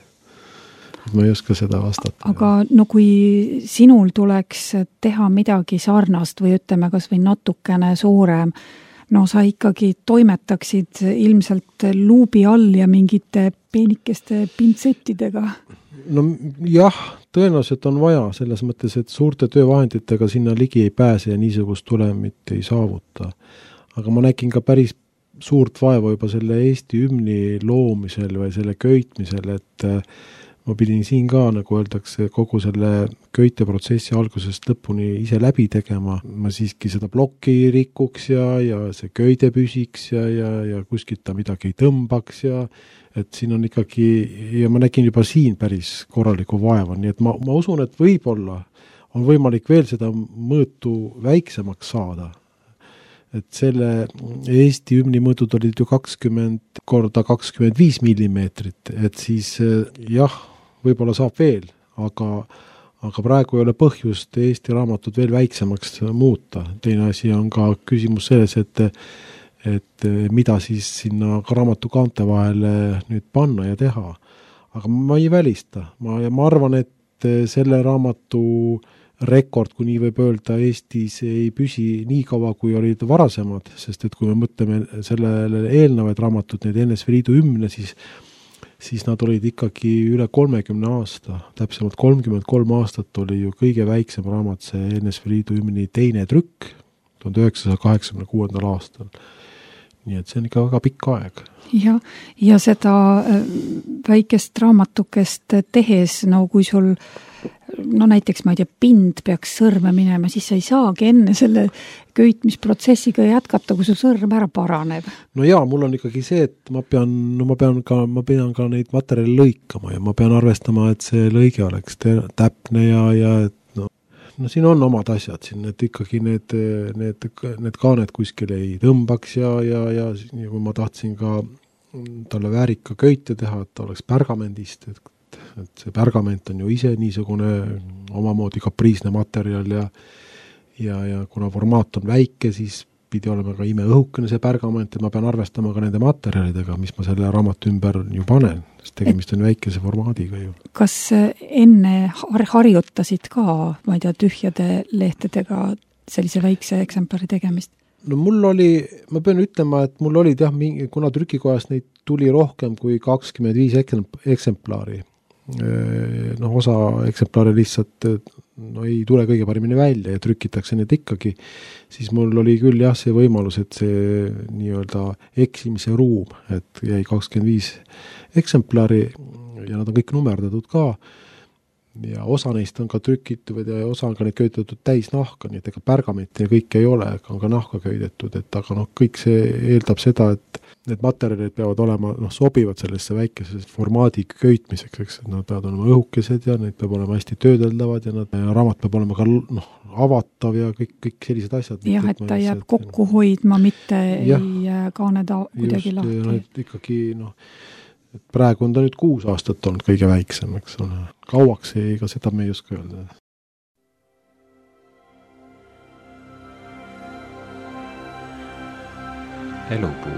Ma ei oska seda vastata. Aga no kui sinul tuleks teha midagi sarnast või ütleme kas või natukene suurem, no sa ikkagi toimetaksid ilmselt luubi all ja mingite peenikeste pintsettidega. No jah, tõenäoliselt on vaja selles mõttes, et suurte töövahenditega sinna ligi ei pääse ja niisugust tulemit ei saavuta. Aga ma nägin ka päris suurt vaeva juba selle Eesti hümni loomisel või selle köitmisel, et ma pidin siin ka, nagu öeldakse, kogu selle köiteprotsessi algusest lõpuni ise läbi tegema. Ma siiski seda plokki rikuks ja see köide püsiks ja kuskilt ta midagi ei tõmbaks ja et siin on ikkagi, ja ma nägin juba siin päris korraliku vaeva, nii et ma usun, et võib-olla on võimalik veel seda mõõtu väiksemaks saada. Et selle Eesti hümni mõõtud olid ju 20x25 millimeetrit, et siis jah, võib-olla saab veel, aga praegu ei ole põhjust Eesti raamatut veel väiksemaks muuta. Teine asi on ka küsimus selles, et mida siis sinna raamatu kaante vahele nüüd panna ja teha. Aga ma ei välista. Ma arvan, et selle raamatu rekord, kui nii võib öelda, Eestis ei püsi nii kaua, kui olid varasemad, sest et kui me mõtleme sellele eelnevaid raamatut, need NSV Liidu hümne, siis nad olid ikkagi üle 30 aasta, täpsemalt 33 aastat oli ju kõige väiksem raamat, see NSV Liidu hümni teine trükk, 1986. aastal. Nii et see on ikka väga pikk aeg. Ja seda väikest raamatukest tehes, no kui sul näiteks, ma ei tea, pind peaks sõrme minema, siis sa ei saagi enne selle köitmisprotsessiga jätkata, kui sul sõrm ära paraneb. No jaa, mul on ikkagi see, et ma pean ka neid materjali lõikama ja ma pean arvestama, et see lõige oleks täpne ja et no siin on omad asjad siin, et ikkagi need kaaned kuskil ei tõmbaks ja kui ma tahtsin ka talle väärika köite teha, et ta oleks pärgamendist, et see pärgament on ju ise niisugune omamoodi kapriisne materjal ja kuna formaat on väike, siis pidi olema ka imeõhukene see pärgament, et ma pean arvestama ka nende materjalidega, mis ma selle raamatu ümber ju panen, sest tegemist on väikese formaadiga ju. Kas enne harjutasid ka, ma ei tea, tühjade lehtedega sellise väikse eksemplari tegemist? No ma pean ütlema, et mul olid kuna trükikojas neid tuli rohkem kui 25 eksemplari. Osa eksemplare lihtsalt ei tule kõige parimini välja ja trükitakse need ikkagi, siis mul oli küll see võimalus, et see nii-öelda eksimise ruum, et jäi 25 eksemplari ja nad on kõik numerdatud ka ja osa neist on ka trükitud ja osa on ka neid köidetud täisnahka, nii et ega pärgamenti ja kõik ei ole, on ka nahka köidetud, et aga kõik see eeldab seda, et need materjalid peavad olema, sobivad sellesse väikese formaadi köitmiseks, eks, et nad peavad olema õhukesed ja neid peab olema hästi töödeldavad ja raamat peab olema ka avatav ja kõik sellised asjad. Jah, et ta jääb kokku hoidma, mitte ei kaaneda kuidagi lahti. Ikkagi, et praegu on ta nüüd 6 aastat olnud kõige väiksem, eks ole. Kauaks ega seda me ei oska öelda. Elupuu.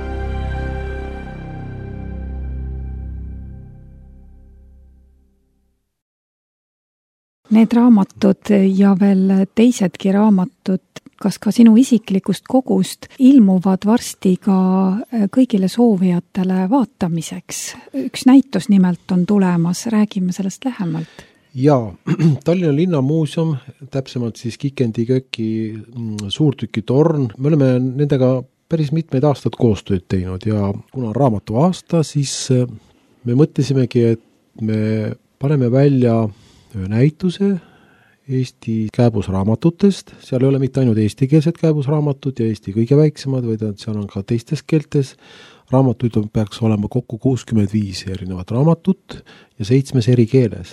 Need raamatud ja veel teisedki raamatud, kas ka sinu isiklikust kogust, ilmuvad varsti ka kõigile soovijatele vaatamiseks. Üks näitus nimelt on tulemas, räägime sellest lähemalt. Jaa, Tallinna Linnamuuseum, täpsemalt siis Kikendi köki suurtükitorn, me oleme nendega päris mitmeid aastaid koostööd teinud ja kuna on raamatu aasta, siis me mõtlesimegi, et me paneme välja ühe näituse Eesti kääbusraamatutest, seal ei ole mitte ainult eestikeelsed kääbusraamatud ja Eesti kõige väiksemad, vaid seal on ka teistes keeltes. Raamatuid peaks olema kokku 65 erinevat raamatut ja 7 eri keeles.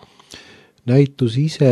Näitus ise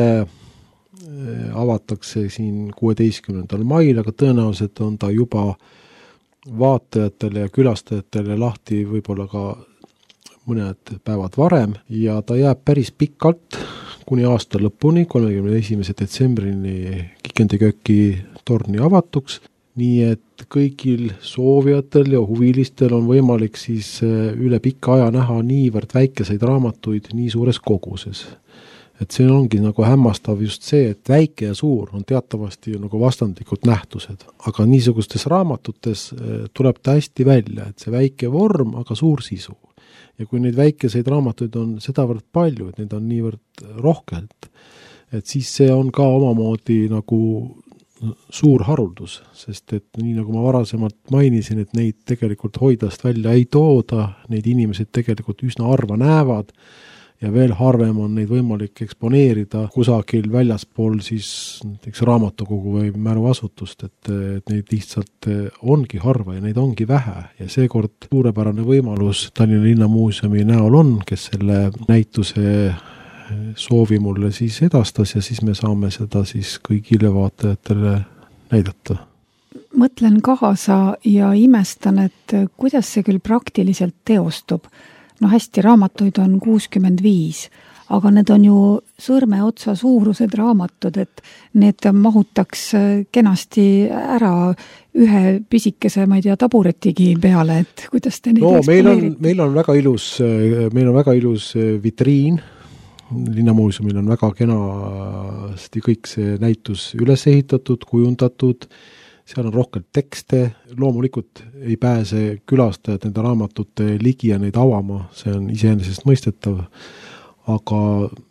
avatakse siin 16. mail, aga tõenäoliselt on ta juba vaatajatele ja külastajatele lahti võib-olla ka mõned päevad varem ja ta jääb päris pikalt kuni aasta lõpuni, 31. detsembrini Kikendi köki torni avatuks, nii et kõigil soovijatel ja huvilistel on võimalik siis üle pika aja näha niivõrd väikeseid raamatuid nii suures koguses. Et see ongi nagu hämmastav just see, et väike ja suur on teatavasti nagu vastandlikud nähtused, aga niisugustes raamatutes tuleb ta hästi välja, et see väike vorm, aga suur sisu. Ja kui neid väikeseid raamatuid on sedavõrd palju, et neid on niivõrd rohkelt, et siis see on ka omamoodi nagu suur haruldus, sest et nii nagu ma varasemalt mainisin, et neid tegelikult hoidast välja ei tooda, neid inimesed tegelikult üsna harva näevad ja veel harvem on neid võimalik eksponeerida kusagil väljaspool siis näiteks raamatukogu või märuasutust, et neid lihtsalt ongi harva ja neid ongi vähe ja seekord suurepärane võimalus Tallinna Linnamuuseumi näol on, kes selle näituse soovi mulle siis edastas ja siis me saame seda siis kõigile vaatajatele näidata. Mõtlen kaasa ja imestan, et kuidas see küll praktiliselt teostub. Hästi, raamatuid on 65, aga need on ju sõrmeotsa suurused raamatud, et need mahutaks kenasti ära ühe pisikese, ma ei tea, taburetigi peale, et kuidas te neid eksponeerite? Meil on väga ilus vitriin, Linnamuuseumil on väga kenasti kõik see näitus üles ehitatud, kujundatud, seal on rohkem tekste, loomulikult ei pääse külastajad nende raamatute ligi ja neid avama, see on iseenesest mõistetav, aga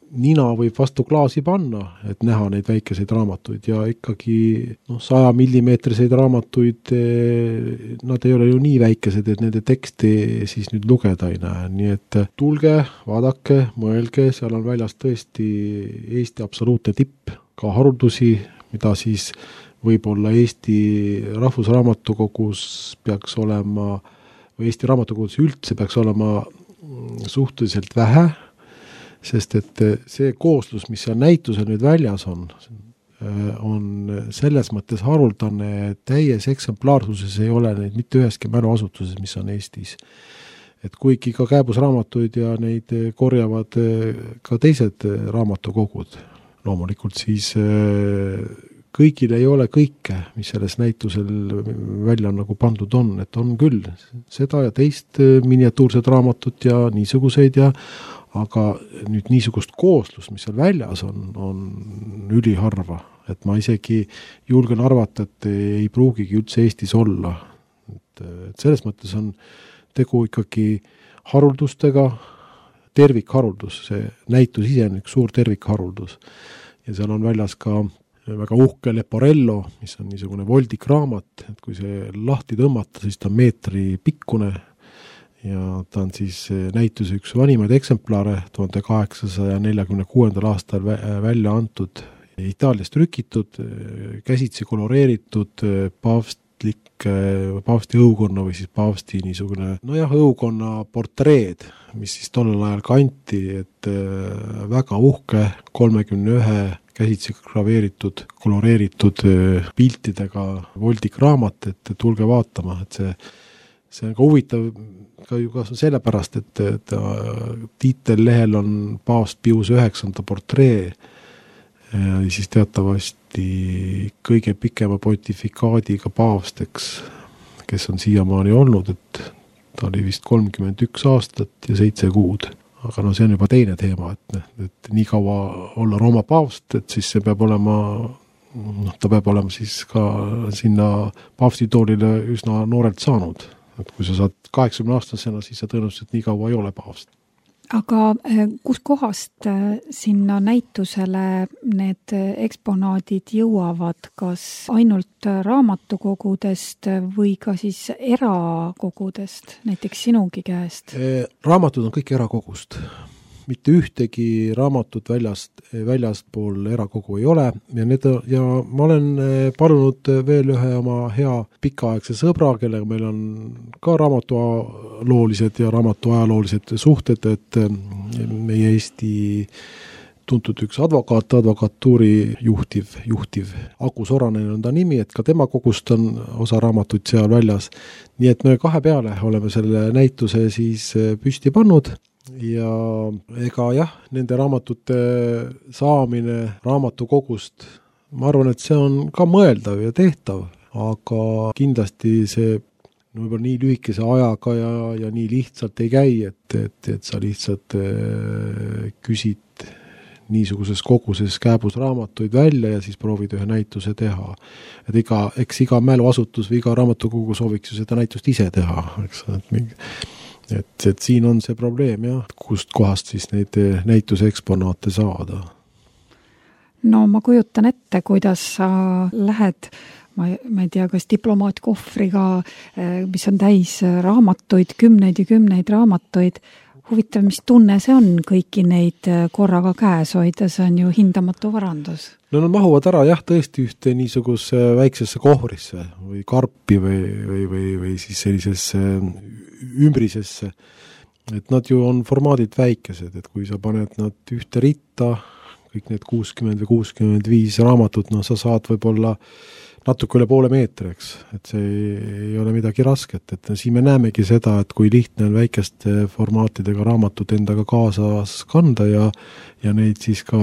nina võib vastu klaasi panna, et näha neid väikeseid raamatuid ja ikkagi 100 millimeetriseid raamatuid, nad ei ole ju nii väikesed, et nende teksti siis nüüd lugeda ei näe, nii et tulge, vaadake, mõelge, seal on väljas tõesti Eesti absoluutne tipp, ka haruldusi, mida siis võib-olla Eesti Rahvusraamatukogus peaks olema, või Eesti Raamatukogus üldse peaks olema suhteliselt vähe, sest et see kooslus, mis seal näitusel nüüd väljas on selles mõttes haruldane, täies eksemplaarsuses ei ole neid mitte üheski mäluasutuses, mis on Eestis. Et kuigi ka kääbusraamatuid ja neid korjavad ka teised raamatukogud, loomulikult siis kõigil ei ole kõike, mis selles näitusel välja nagu pandud on, et on küll seda ja teist miniatuursed raamatut ja niisuguseid aga nüüd niisugust kooslust, mis seal väljas on üliharva, et ma isegi julgen arvata, et ei pruugigi üldse Eestis olla. Et selles mõttes on tegu ikkagi haruldustega, tervikharuldus, see näitus ise on üks suur tervikharuldus ja seal on väljas ka väga uhke Leporello, mis on niisugune voldik raamat, et kui see lahti tõmmata, siis ta on meetri pikkune ja ta on siis näituse üks vanimaid eksemplare 1846. aastal välja antud, Itaaliast trükitud, käsitsi koloreeritud paavsti õukonna või siis paavsti niisugune, õukonna portreed, mis siis tollel ajal kanti, et väga uhke 31 käsitsi graveeritud, koloreeritud piltidega voldik raamat, et tulge vaatama, et see on ka huvitav ka ju ka sellepärast, et tiitellehel on paavst Pius 9. portree ja siis teatavasti kõige pikema pontifikaadiga paavsteks, kes on siiamaani olnud, et ta oli vist 31 aastat ja 7 kuud. Aga see on juba teine teema, et nii kaua olla Rooma paavst, et siis see peab olema, ta peab olema siis ka sinna paavstitoolile üsna noorelt saanud. Et kui sa saad 80-aastasena, siis sa tõenäoliselt nii kaua ei ole paavst. Aga kus kohast sinna näitusele need eksponaadid jõuavad, kas ainult raamatukogudest või ka siis erakogudest, näiteks sinugi käest? Raamatud on kõik erakogust. Mitte ühtegi raamatut väljastpool erakogu ei ole ja ma olen palunud veel ühe oma hea pikaaegse sõbra, kellega meil on ka raamatuajaloolised ja raamatuajaloolised suhted, et meie Eesti tuntud üks advokatuuri juhtiv Aku Soranen on ta nimi, et ka tema kogust on osa raamatuid seal väljas. Nii et me kahe peale oleme selle näituse siis püsti pannud ja ega nende raamatute saamine raamatukogust, ma arvan, et see on ka mõeldav ja tehtav, aga kindlasti see võib-olla nii lühikese ajaga ja nii lihtsalt ei käi, et sa lihtsalt küsid niisuguses koguses kääbusraamatuid välja ja siis proovid ühe näituse teha. Et eks iga mäluasutus või iga raamatukogu sooviks ju seda näitust ise teha, eks, et siin on see probleem, kust kohast siis neid näituse eksponaate saada. No ma kujutan ette, kuidas sa lähed, ma ei tea, kas diplomaatkofriga, mis on täis raamatuid, kümneid ja kümneid raamatuid. Huvitav, mis tunne see on kõiki neid korraga käes hoida, see on ju hindamatu varandus. No nad mahuvad ära tõesti ühte niisuguse väiksesse kohvrisse või karpi või siis sellisesse ümbrisesse. Et nad ju on formaadid väikesed, et kui sa paned nad ühte ritta, kõik need 60 või 65 raamatut, sa saad võib-olla natuke üle poole meetri, eks, et see ei ole midagi rasket, et siin me näemegi seda, et kui lihtne on väikeste formaatidega raamatut endaga kaasas kanda ja neid siis ka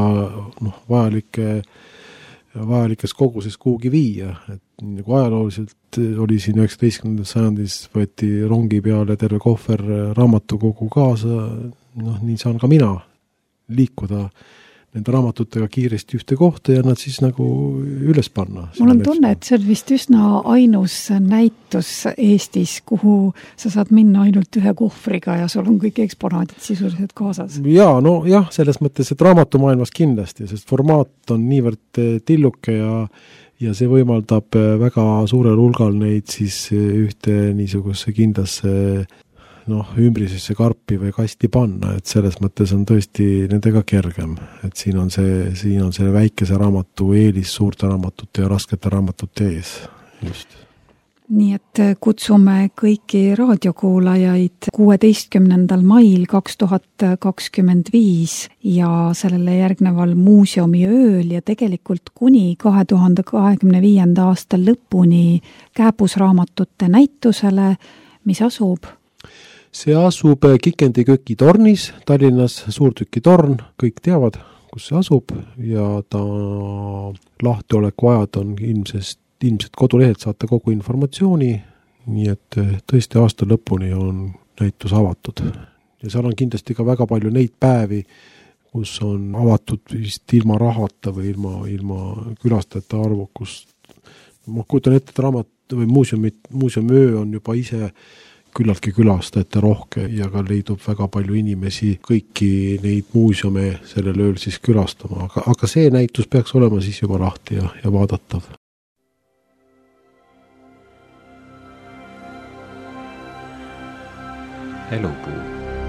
vajalikes koguses kuhugi viia, et nagu ajalooliselt oli siin 19. sajandis võeti rongi peale terve kohver raamatukogu kaasa, nii saan ka mina liikuda nende raamatutega kiiresti ühte kohta ja nad siis nagu üles panna. Mul on tunne, et see on vist üsna ainus näitus Eestis, kuhu sa saad minna ainult ühe kohvriga ja sul on kõik eksponaadid sisuliselt kaasas. Jaa, no jah, selles mõttes, et raamatumaailmas kindlasti, sest formaat on niivõrd tilluke ja see võimaldab väga suurel hulgal neid siis ühte niisuguse kindlasse ümbrisesse karpi või kasti panna, et selles mõttes on tõesti nendega kergem, et siin on see väikese raamatu eelis suurte raamatute ja raskete raamatute ees. Just. Nii et kutsume kõiki raadiokuulajaid 16. mail 2025 ja sellele järgneval muuseumi ööl ja tegelikult kuni 2025. aasta lõpuni Kääbusraamatute näitusele, mis asub see asub Kikendi köki tornis, Tallinnas suurtükitorn, kõik teavad, kus see asub ja ta lahtioleku ajad on ilmselt kodulehelt saate kogu informatsiooni, nii et tõesti aasta lõpuni on näitus avatud. Ja seal on kindlasti ka väga palju neid päevi, kus on avatud vist ilma rahata või ilma külastajate arvukust. Ma kujutan ette, et raamat või muuseumöö on juba ise küllaltki külastajate rohke ja ka leidub väga palju inimesi kõiki neid muuseume sellel ööl siis külastama, aga see näitus peaks olema siis juba lahti ja vaadatav. Elupuu.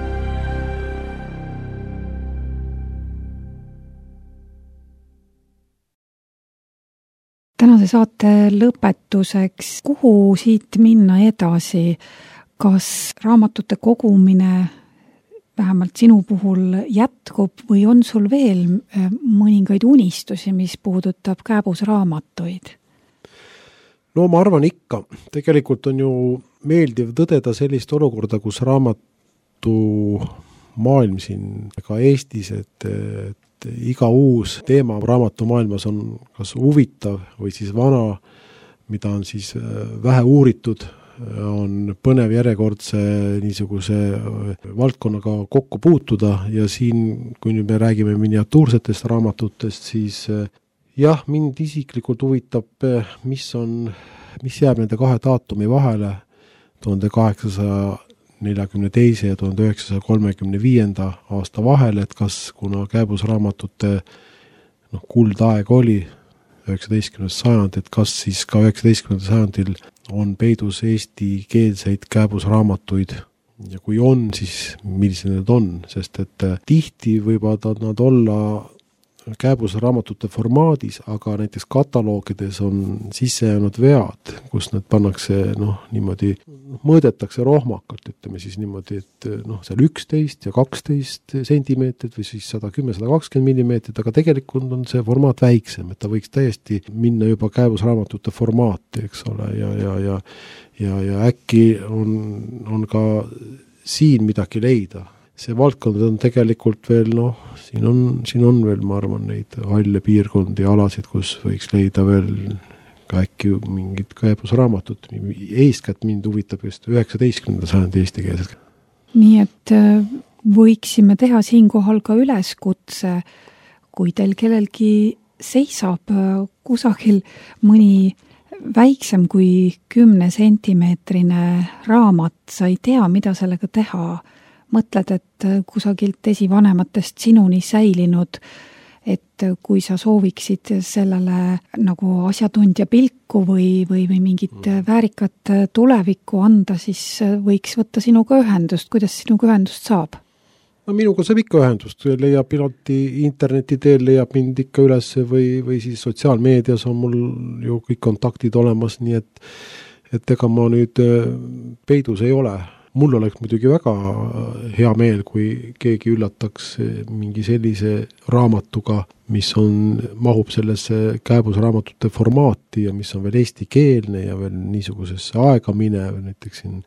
Tänase saate lõpetuseks, kuhu siit minna edasi? Kas raamatute kogumine vähemalt sinu puhul jätkub või on sul veel mõningaid unistusi, mis puudutab Kääbusraamatuid? No ma arvan ikka. Tegelikult on ju meeldiv tõdeda sellist olukorda, kus raamatu maailm siin ka Eestis, et iga uus teema raamatumaailmas on kas huvitav või siis vana, mida on siis vähe uuritud, on põnev järjekordse niisuguse valdkonnaga kokku puutuda ja siin, kui nüüd me räägime miniatuursetest raamatutest, siis jah, mind isiklikult huvitab, mis jääb nende kahe daatumi vahele 1842 ja 1935. aasta vahele, et kas kuna Kääbusraamatute kuldaeg oli 19. sajand, et kas siis ka 19. sajandil on peidus eestikeelseid Kääbusraamatuid ja kui on, siis millised need on, sest et tihti võivad nad olla Kääbusraamatute formaadis, aga näiteks kataloogides on sisse jäänud vead, kus need pannakse niimoodi, mõõdetakse rohmakalt, ütleme siis niimoodi, et seal 11 ja 12 sentimeetrit või siis 110-120 millimeetrit, aga tegelikult on see formaat väiksem, et ta võiks täiesti minna juba Kääbusraamatute formaati, eks ole, ja äkki on ka siin midagi leida. See valdkond on tegelikult veel, siin on veel, ma arvan, neid halle piirkondi ja alasid, kus võiks leida veel ka äkki mingid Kääbusraamatut. Eeskätt mind huvitab just 19. sajandi eestikeelsed. Nii et võiksime teha siinkohal ka üleskutse, kui teil kellelgi seisab kusagil mõni väiksem kui 10 sentimeetrine raamat, sa ei tea, mida sellega teha. Mõtled, et kusagilt esivanematest sinuni säilinud, et kui sa sooviksid sellele nagu asjatundja pilku või mingit väärikat tulevikku anda, siis võiks võtta sinuga ühendust. Kuidas sinuga ühendust saab? No minuga saab ikka ühendust. Leiab interneti teel, leiab mind ikka üles või siis sotsiaalmeedias on mul ju kõik kontaktid olemas, nii et ega ma nüüd peidus ei ole. Mul oleks muidugi väga hea meel, kui keegi üllataks mingi sellise raamatuga, mis mahub sellesse Kääbusraamatute formaati ja mis on veel eestikeelne ja veel niisugusesse aega minev, näiteks siin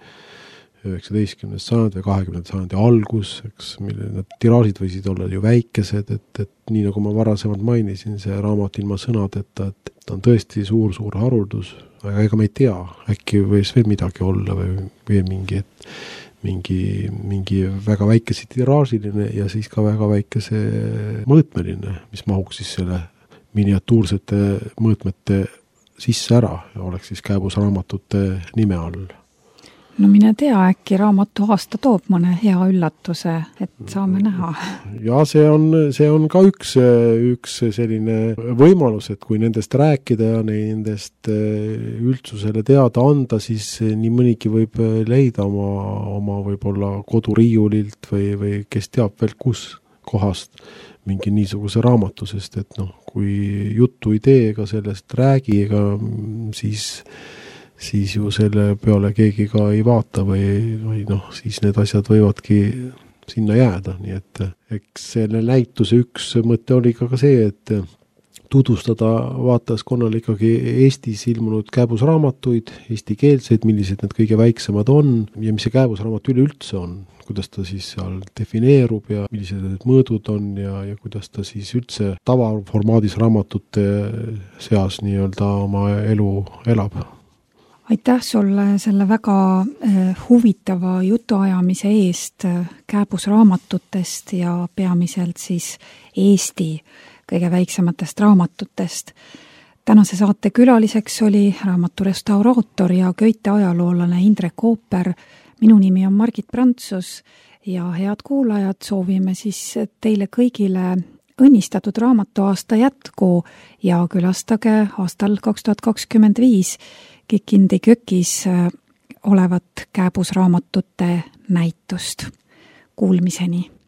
19. sajand või 20. sajandi algus, eks, mille need tiraažid võisid olla ju väikesed, et nii nagu ma varasemalt mainisin, see raamat ilma sõnadeta, et ta on tõesti suur haruldus, aga ega me ei tea, äkki võis veel midagi olla või mingi, et mingi väga väikese tiraažiline ja siis ka väga väikese mõõtmeline, mis mahuks siis selle miniatuursete mõõtmete sisse ära ja oleks siis kääbusraamatute nime all. No mine tea, äkki raamatu aasta toob mõne hea üllatuse, et saame näha. Ja see on ka üks selline võimalus, et kui nendest rääkida ja nendest üldsusele teada anda, siis nii mõnigi võib leida oma võib-olla koduriiulilt või kes teab veel kus kohast mingi niisuguse raamatu, sest et kui juttu ei tee ega sellest räägi, ega siis ju selle peale keegi ka ei vaata või siis need asjad võivadki sinna jääda, nii et eks selle näituse üks mõte oli ka see, et tutvustada vaatajaskonnale ikkagi Eestis ilmunud kääbusraamatuid, eestikeelseid, millised need kõige väiksemad on ja mis see kääbusraamat üleüldse on, kuidas ta siis seal defineerub ja millised need mõõdud on ja kuidas ta siis üldse tavaformaadis raamatute seas nii-öelda oma elu elab. Aitäh sulle selle väga huvitava jutuajamise eest kääbusraamatutest ja peamiselt siis Eesti kõige väiksematest raamatutest. Tänase saate külaliseks oli raamatu restauraator ja köite ajaloolane Indrek Ooper. Minu nimi on Margit Prantsus ja head kuulajad, soovime siis teile kõigile õnnistatud raamatuaasta jätku ja külastage aastal 2025 Kikindi kökis olevat kääbusraamatute näitust. Kuulmiseni!